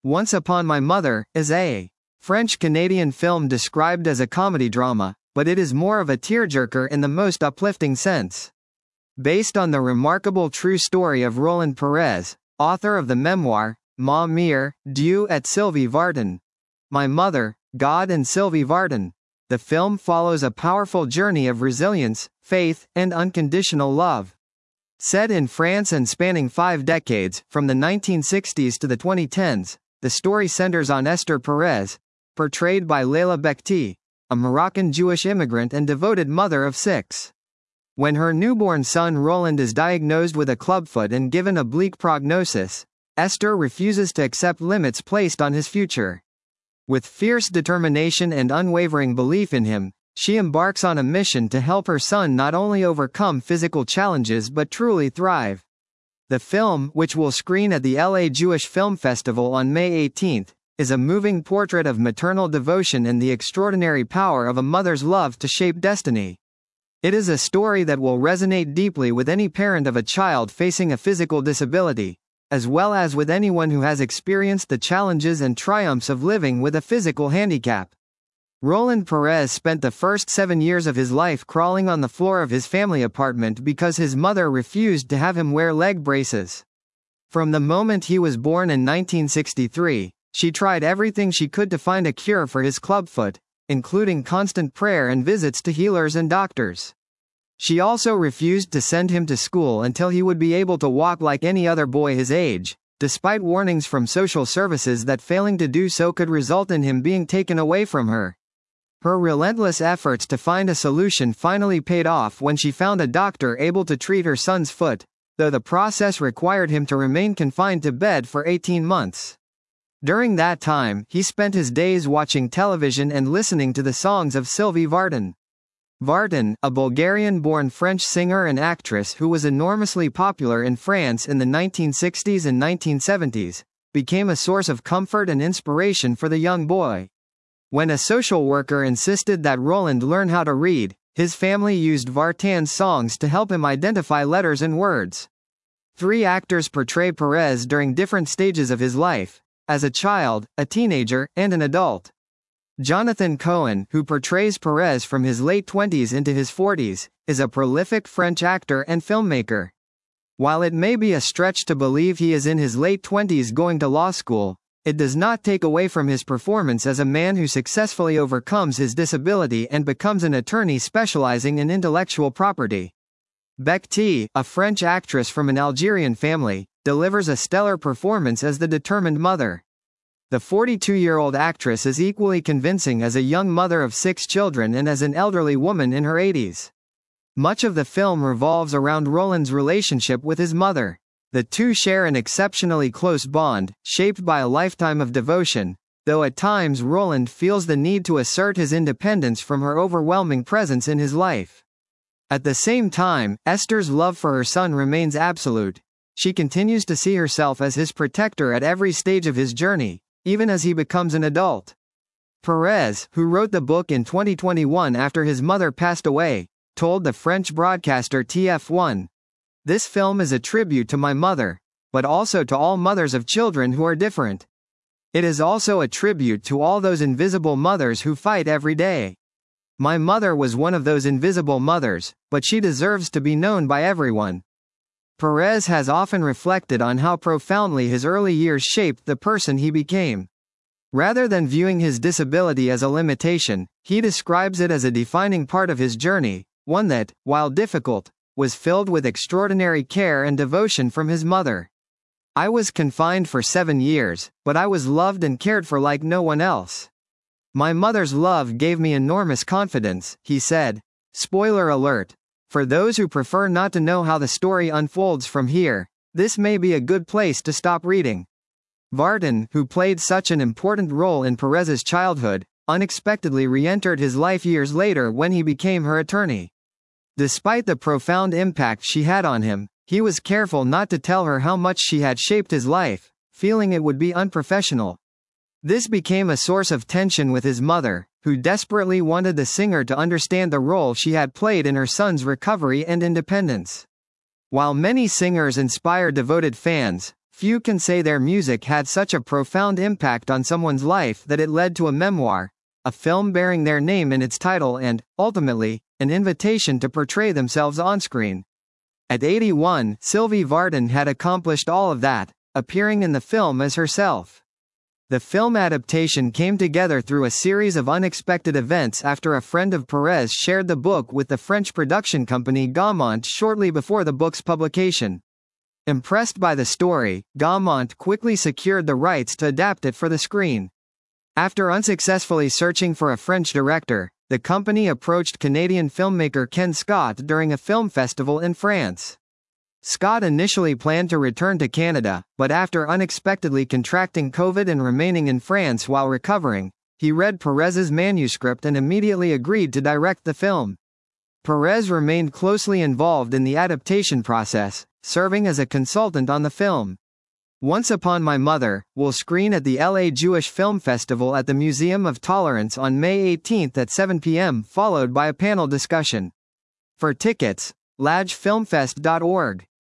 Once Upon My Mother is a French-Canadian film described as a comedy drama, but it is more of a tearjerker in the most uplifting sense. Based on the remarkable true story of Roland Perez, author of the memoir, Ma Mère, Dieu et Sylvie Vartan, My Mother, God and Sylvie Vartan, the film follows a powerful journey of resilience, faith, and unconditional love. Set in France and spanning 5 decades, from the 1960s to the 2010s, the story centers on Esther Perez, portrayed by Leila Bekti, a Moroccan Jewish immigrant and devoted mother of 6. When her newborn son Roland is diagnosed with a clubfoot and given a bleak prognosis, Esther refuses to accept limits placed on his future. With fierce determination and unwavering belief in him, she embarks on a mission to help her son not only overcome physical challenges but truly thrive. The film, which will screen at the LA Jewish Film Festival on May 18, is a moving portrait of maternal devotion and the extraordinary power of a mother's love to shape destiny. It is a story that will resonate deeply with any parent of a child facing a physical disability, as well as with anyone who has experienced the challenges and triumphs of living with a physical handicap. Roland Perez spent the first 7 years of his life crawling on the floor of his family apartment because his mother refused to have him wear leg braces. From the moment he was born in 1963, she tried everything she could to find a cure for his clubfoot, including constant prayer and visits to healers and doctors. She also refused to send him to school until he would be able to walk like any other boy his age, despite warnings from social services that failing to do so could result in him being taken away from her. Her relentless efforts to find a solution finally paid off when she found a doctor able to treat her son's foot, though the process required him to remain confined to bed for 18 months. During that time, he spent his days watching television and listening to the songs of Sylvie Vartan. Vartan, a Bulgarian-born French singer and actress who was enormously popular in France in the 1960s and 1970s, became a source of comfort and inspiration for the young boy. When a social worker insisted that Roland learn how to read, his family used Vartan's songs to help him identify letters and words. 3 actors portray Perez during different stages of his life, as a child, a teenager, and an adult. Jonathan Cohen, who portrays Perez from his late 20s into his 40s, is a prolific French actor and filmmaker. While it may be a stretch to believe he is in his late 20s going to law school, it does not take away from his performance as a man who successfully overcomes his disability and becomes an attorney specializing in intellectual property. Bekti, a French actress from an Algerian family, delivers a stellar performance as the determined mother. The 42-year-old actress is equally convincing as a young mother of 6 children and as an elderly woman in her 80s. Much of the film revolves around Roland's relationship with his mother. The two share an exceptionally close bond, shaped by a lifetime of devotion, though at times Roland feels the need to assert his independence from her overwhelming presence in his life. At the same time, Esther's love for her son remains absolute. She continues to see herself as his protector at every stage of his journey, even as he becomes an adult. Perez, who wrote the book in 2021 after his mother passed away, told the French broadcaster TF1, "This film is a tribute to my mother, but also to all mothers of children who are different. It is also a tribute to all those invisible mothers who fight every day. My mother was one of those invisible mothers, but she deserves to be known by everyone." Perez has often reflected on how profoundly his early years shaped the person he became. Rather than viewing his disability as a limitation, he describes it as a defining part of his journey, one that, while difficult, was filled with extraordinary care and devotion from his mother. "I was confined for 7 years, but I was loved and cared for like no one else. My mother's love gave me enormous confidence," he said. Spoiler alert. For those who prefer not to know how the story unfolds from here, this may be a good place to stop reading. Vartan, who played such an important role in Perez's childhood, unexpectedly re-entered his life years later when he became her attorney. Despite the profound impact she had on him, he was careful not to tell her how much she had shaped his life, feeling it would be unprofessional. This became a source of tension with his mother, who desperately wanted the singer to understand the role she had played in her son's recovery and independence. While many singers inspire devoted fans, Few can say their music had such a profound impact on someone's life that it led to a memoir, a film bearing their name in its title and, ultimately, an invitation to portray themselves on screen. At 81, Sylvie Vartan had accomplished all of that, appearing in the film as herself. The film adaptation came together through a series of unexpected events after a friend of Perez shared the book with the French production company Gaumont shortly before the book's publication. Impressed by the story, Gaumont quickly secured the rights to adapt it for the screen. After unsuccessfully searching for a French director, the company approached Canadian filmmaker Ken Scott during a film festival in France. Scott initially planned to return to Canada, but after unexpectedly contracting COVID and remaining in France while recovering, he read Perez's manuscript and immediately agreed to direct the film. Perez remained closely involved in the adaptation process, serving as a consultant on the film. Once Upon My Mother will screen at the LA Jewish Film Festival at the Museum of Tolerance on May 18 at 7 p.m., followed by a panel discussion. For tickets, lajfilmfest.org.